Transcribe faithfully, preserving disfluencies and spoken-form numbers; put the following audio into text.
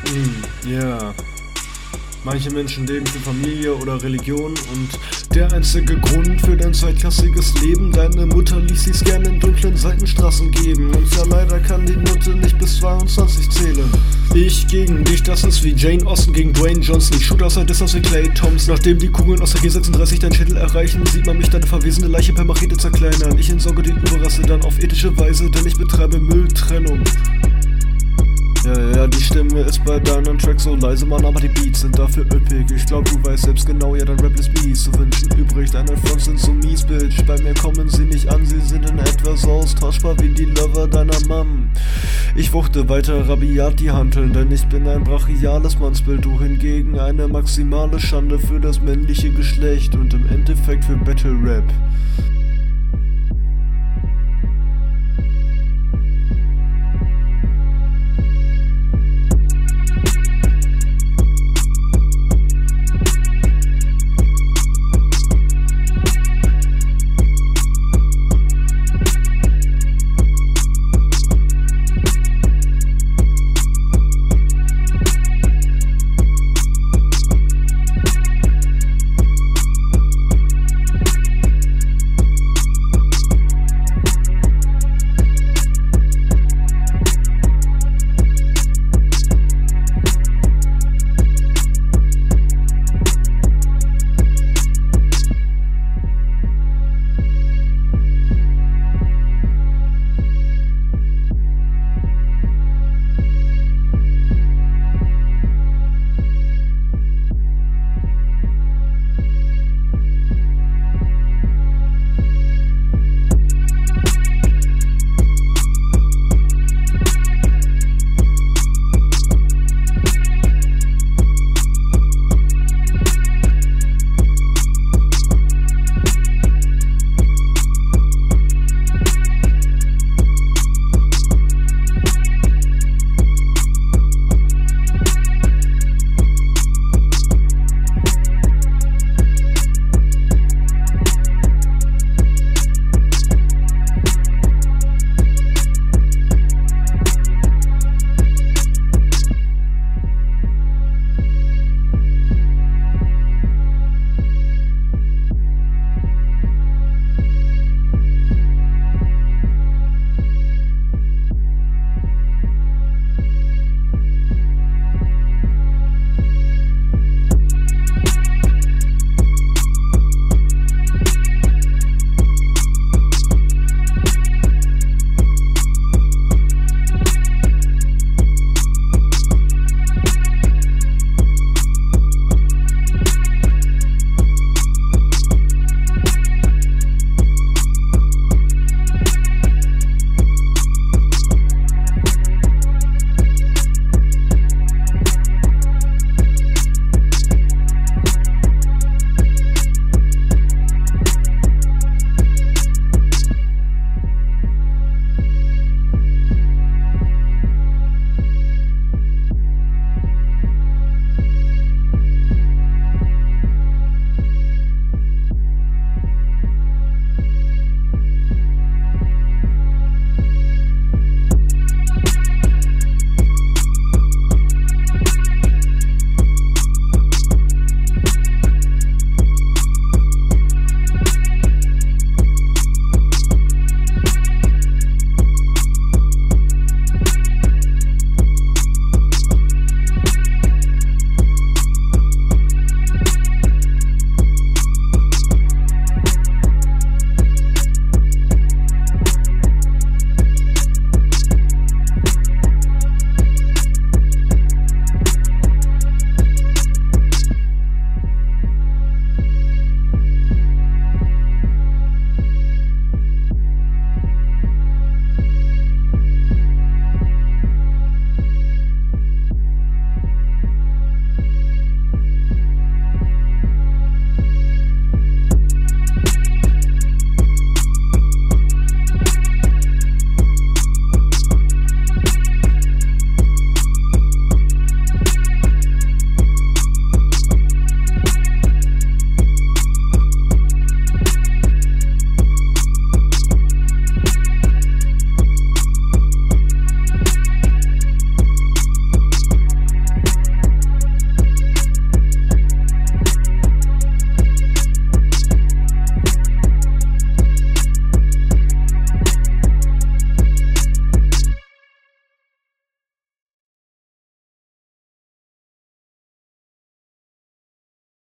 Mm, ja. Manche Menschen leben für Familie oder Religion und der einzige Grund für dein zweitklassiges Leben, deine Mutter ließ sie's gerne in dunklen Seitenstraßen geben. Und ja, leider kann die Mutter nicht bis zweiundzwanzig zählen. Ich gegen dich, das ist wie Jane Austen gegen Dwayne Johnson. Ich shoot außer Diss aus wie Clay Thompson. Nachdem die Kugeln aus der G sechsunddreißig deinen Schädel erreichen, sieht man mich deine verwesende Leiche per Machete zerkleinern. Ich entsorge die Überreste dann auf ethische Weise, denn ich betreibe Mülltrennung. Ja, ja, die Stimme ist bei deinen Tracks so leise, Mann, aber die Beats sind dafür üppig. Ich glaub, du weißt selbst genau, ja, dein Rap ist mies. So wünschen übrig, deine Fronts sind so mies, Bitch. Bei mir kommen sie nicht an, sie sind in etwa so austauschbar wie die Lover deiner Mom. Ich wuchte weiter rabiat die Hanteln, denn ich bin ein brachiales Mannsbild. Du hingegen eine maximale Schande für das männliche Geschlecht und im Endeffekt für Battle Rap.